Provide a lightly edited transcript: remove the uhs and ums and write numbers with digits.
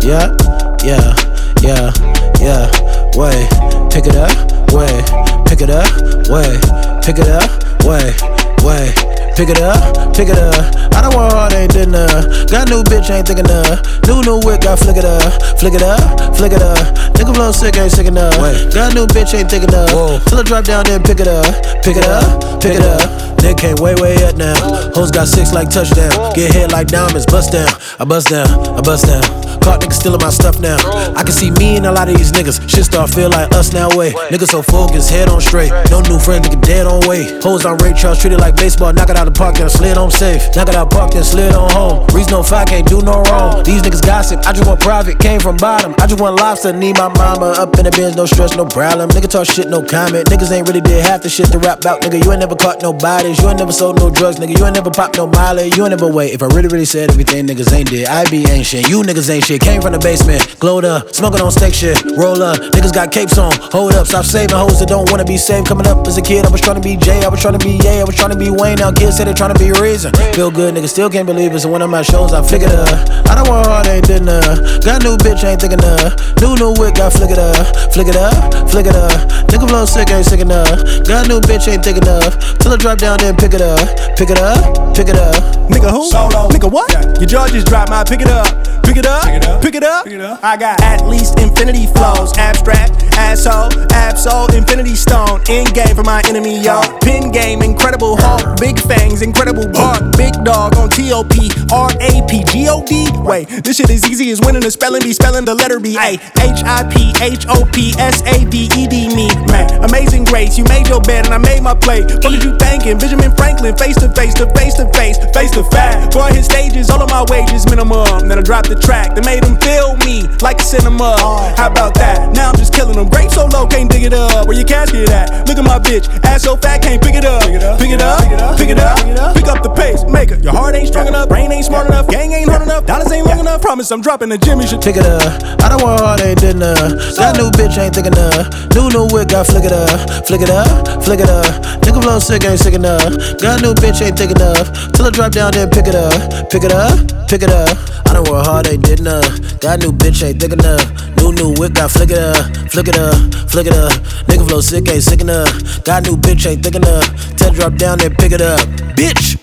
Yeah, yeah, yeah, yeah. Wait, pick it up, wait, pick it up, wait, pick it up, wait, wait. Pick it up, pick it up. I don't want hard, ain't did enough. Got new bitch, ain't thick enough. New whip, got flick it up, flick it up, flick it up. Nigga flow sick, ain't sick enough. Wait. Got new bitch, ain't thick enough. Whoa. Till I drop down, then pick it up, pick it up, pick it up. Nigga came way up now. Hoes got 6 like touchdown. Get hit like diamonds, bust down. I bust down, I bust down. Caught niggas stealing my stuff now. I can see me and a lot of these niggas. Shit start feel like us now, way. Niggas so focused, head on straight. No new friends, nigga dead on way. Hoes on Ray Charles, treated like baseball. Knock it out the park, then slid on safe. Knock it out park, then slid on home. Reason no fight, can't do no wrong. These niggas gossip, I just want private. Came from bottom, I just want lobster. Need my mama up in the bins, no stress, no problem. Nigga talk shit, no comment. Niggas ain't really did half the shit to rap about, nigga. You ain't never caught no bodies. You ain't never sold no drugs, nigga. You ain't never popped no mileage. You ain't never wait. If I really said everything niggas ain't did, I be ain't shit. You niggas ain't shit. Came from the basement, glowed up, smoking on steak shit. Roll up, niggas got capes on. Hold up, stop saving hoes that don't wanna be saved. Coming up as a kid, I was trying to be Jay, I was trying to be Ye, I was trying to be Wayne. Now kids say they trying to be Reason. Feel good, niggas still can't believe it. So when I'm at shows, I flick it up. I don't want hard, ain't did enough. Got new bitch, ain't thick enough. New whip, got flick it up, flick it up, flick it up. Nigga flow sick, ain't sick enough. Got new bitch, ain't thick enough. Till I drop down, then pick it up, pick it up, pick it up. Nigga who? Solo. Nigga what? Yeah. Your jaw just dropped, my pick it up. Pick it up, Pick it up. pick it up. Pick it up. I got at least infinity flows. Abstract, asshole, absol, infinity stone. End game for my enemy, yo. Pin game, incredible Hulk. Big fangs, incredible bark. Big dog on TOP, RAP, GOD. Wait, this shit is easy as winning the spelling bee, spelling the letter B. A HIPHOPSADED me. Man, amazing grace, you made your bed and I made my plate. What did you thinking? Benjamin Franklin, face to face, to face to face, face to fact. Boy, his stages, all of my wages minimum. Then I dropped the track that made him feel me like a cinema. How about that? Now I'm just killing them. Grape so low, can't dig it up. Where your casket at? Look at my bitch, ass so fat, can't pick it up. Pick it up, pick it up, pick it up. Pick up the pace, make it. Your heart ain't strong enough, brain ain't smart enough, gang ain't hard enough, dollars ain't long enough. Promise I'm dropping the gym, you should Pick it up. I don't want hard, ain't did enough. Got new bitch, ain't thick enough. New whip, got flick it up, flick it up, flick it up. Nigga flow sick, ain't sick enough. Got new bitch, ain't thick enough. Till I drop down, then pick it up, pick it up, pick it up. I don't work hard, ain't did enough. Got new bitch, ain't thick enough. New whip, got flick it up, flick it up, flick it up. Nigga flow sick, ain't sick enough. Got new bitch, ain't thick enough. Till I drop down, then pick it up, bitch.